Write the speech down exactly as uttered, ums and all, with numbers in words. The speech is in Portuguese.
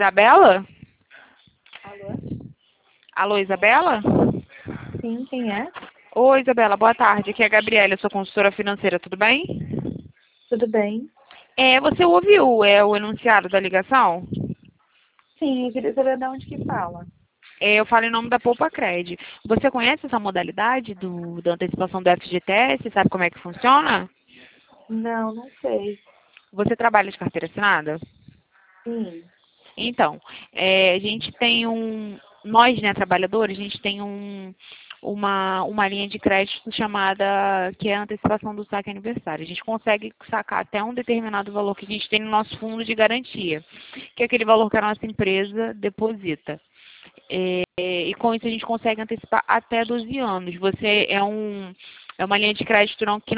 Isabela? Alô? Alô, Isabela? Sim, quem é? Oi, Isabela, boa tarde. Aqui é a Gabriela, eu sou consultora financeira, tudo bem? Tudo bem? É, você ouviu é, o enunciado da ligação? Sim, eu queria saber de onde que fala. É, eu falo em nome da Poupa Cred. Você conhece essa modalidade do, da antecipação do F G T S? Sabe como é que funciona? Não, não sei. Você trabalha de carteira assinada? Sim. Então, é, a gente tem um, nós, né, trabalhadores, a gente tem um, uma, uma linha de crédito chamada, que é a antecipação do saque aniversário. A gente consegue sacar até um determinado valor que a gente tem no nosso fundo de garantia, que é aquele valor que a nossa empresa deposita. É, e com isso a gente consegue antecipar até doze anos. Você é um, é uma linha de crédito não, que